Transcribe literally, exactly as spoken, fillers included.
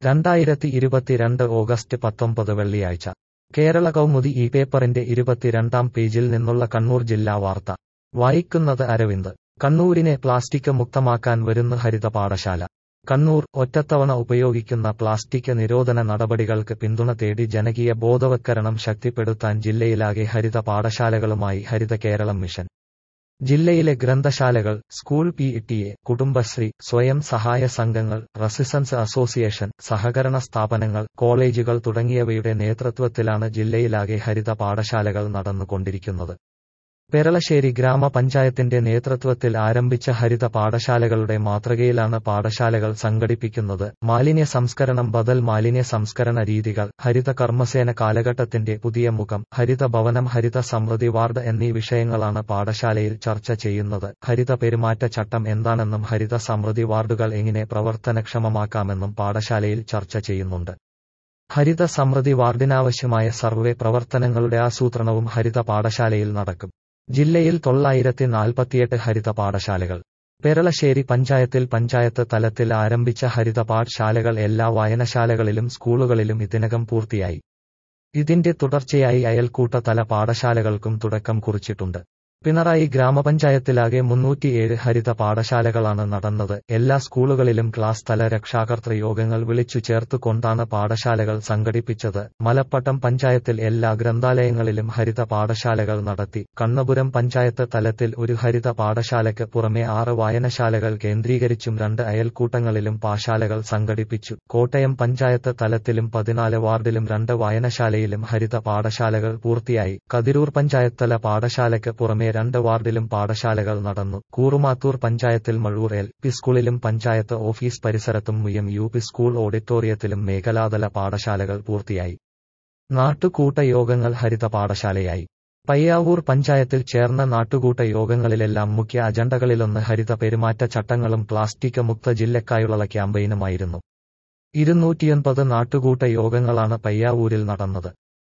രണ്ടായിരത്തി ഇരുപത്തിരണ്ട് ഓഗസ്റ്റ് പത്തൊമ്പത് വെള്ളിയാഴ്ച കേരള കൗമുദി ഈ പേപ്പറിന്റെ ഇരുപത്തിരണ്ടാം പേജിൽ നിന്നുള്ള കണ്ണൂർ ജില്ലാ വാർത്ത വായിക്കുന്നത് അരവിന്ദ്. കണ്ണൂരിനെ പ്ലാസ്റ്റിക് മുക്തമാക്കാൻ വരുന്നു ഹരിത പാഠശാല. കണ്ണൂർ ഒറ്റത്തവണ ഉപയോഗിക്കുന്ന പ്ലാസ്റ്റിക് നിരോധന നടപടികൾക്ക് പിന്തുണ തേടി ജനകീയ ബോധവത്കരണം ശക്തിപ്പെടുത്താൻ ജില്ലയിലാകെ ഹരിത പാഠശാലകളുമായി ഹരിത കേരളം മിഷൻ. ജില്ലയിലെ ഗ്രന്ഥശാലകൾ, school P T A, Kudumbashree, സ്വയം സഹായ സംഘങ്ങൾ, റെസിസ്റ്റൻസ് അസോസിയേഷൻ, സഹകരണ സ്ഥാപനങ്ങൾ, കോളേജുകൾ തുടങ്ങിയവയുടെ നേതൃത്വത്തിലാണ് ജില്ലയിലാകെ ഹരിത പാഠശാലകൾ നടന്നുകൊണ്ടിരിക്കുന്നത്. പെരളശ്ശേരി ഗ്രാമപഞ്ചായത്തിന്റെ നേതൃത്വത്തിൽ ആരംഭിച്ച ഹരിത പാഠശാലകളുടെ മാതൃകയിലാണ് പാഠശാലകൾ സംഘടിപ്പിക്കുന്നത്. മാലിന്യ സംസ്കരണം, ബദൽ മാലിന്യ സംസ്കരണ രീതികൾ, ഹരിത കർമ്മസേന കാലഘട്ടത്തിന്റെ പുതിയ മുഖം, ഹരിത ഭവനം, ഹരിത സമൃദ്ധി വാർഡ് എന്നീ വിഷയങ്ങളാണ് പാഠശാലയിൽ ചർച്ച ചെയ്യുന്നത്. ഹരിത പെരുമാറ്റച്ചട്ടം എന്താണെന്നും ഹരിത സമൃദ്ധി വാർഡുകൾ എങ്ങനെ പ്രവർത്തനക്ഷമമാക്കാമെന്നും പാഠശാലയിൽ ചർച്ച ചെയ്യുന്നുണ്ട്. ഹരിത സമൃദ്ധി വാർഡിനാവശ്യമായ സർവേ പ്രവർത്തനങ്ങളുടെ ആസൂത്രണവും ഹരിത പാഠശാലയിൽ നടക്കും. ജില്ലയിൽ തൊള്ളായിരത്തി നാൽപ്പത്തിയെട്ട് ഹരിത പാഠശാലകൾ. പെരളശ്ശേരി പഞ്ചായത്തിൽ പഞ്ചായത്ത് തലത്തിൽ ആരംഭിച്ച ഹരിത പാഠശാലകൾ എല്ലാ വായനശാലകളിലും സ്കൂളുകളിലും ഇതിനകം പൂർത്തിയായി. ഇതിന്റെ തുടർച്ചയായി അയൽക്കൂട്ട തല പാഠശാലകൾക്കും തുടക്കം കുറിച്ചിട്ടുണ്ട്. പിണറായി ഗ്രാമപഞ്ചായത്തിലാകെ മുന്നൂറ്റിയേഴ് ഹരിത പാഠശാലകളാണ് നടന്നത്. എല്ലാ സ്കൂളുകളിലും ക്ലാസ് തല രക്ഷാകർതൃ യോഗങ്ങൾ വിളിച്ചു ചേർത്തുകൊണ്ടാണ് പാഠശാലകൾ സംഘടിപ്പിച്ചത്. മലപ്പട്ടം പഞ്ചായത്തിൽ എല്ലാ ഗ്രന്ഥാലയങ്ങളിലും ഹരിത പാഠശാലകൾ നടത്തി. കണ്ണപുരം പഞ്ചായത്ത് തലത്തിൽ ഒരു ഹരിത പാഠശാലയ്ക്ക് പുറമെ ആറ് വായനശാലകൾ കേന്ദ്രീകരിച്ചും രണ്ട് അയൽക്കൂട്ടങ്ങളിലും പാഠശാലകൾ സംഘടിപ്പിച്ചു. കോട്ടയം പഞ്ചായത്ത് തലത്തിലും പതിനാല് വാർഡിലും രണ്ട് വായനശാലയിലും ഹരിത പാഠശാലകൾ പൂർത്തിയായി. കതിരൂർ പഞ്ചായത്തല പാഠശാലയ്ക്ക് പുറമെ രണ്ട് വാർഡിലും പാഠശാലകൾ നടന്നു. കൂറുമാത്തൂർ പഞ്ചായത്തിൽ മഴൂർ എൽ പി സ്കൂളിലും പഞ്ചായത്ത് ഓഫീസ് പരിസരത്തും മുയം യു പി സ്കൂൾ ഓഡിറ്റോറിയത്തിലും മേഖലാതല പാഠശാലകൾ പൂർത്തിയായി. നാട്ടുകൂട്ട യോഗങ്ങൾ ഹരിത പാഠശാലയായി. പയ്യാവൂർ പഞ്ചായത്തിൽ ചേർന്ന നാട്ടുകൂട്ട യോഗങ്ങളിലെല്ലാം മുഖ്യ അജണ്ടകളിലൊന്ന് ഹരിത പെരുമാറ്റച്ചട്ടങ്ങളും പ്ലാസ്റ്റിക് മുക്ത ജില്ലക്കായുള്ള ക്യാമ്പയിനുമായിരുന്നു. ഇരുന്നൂറ്റിയൊൻപത് നാട്ടുകൂട്ട യോഗങ്ങളാണ് പയ്യാവൂരിൽ നടന്നത്.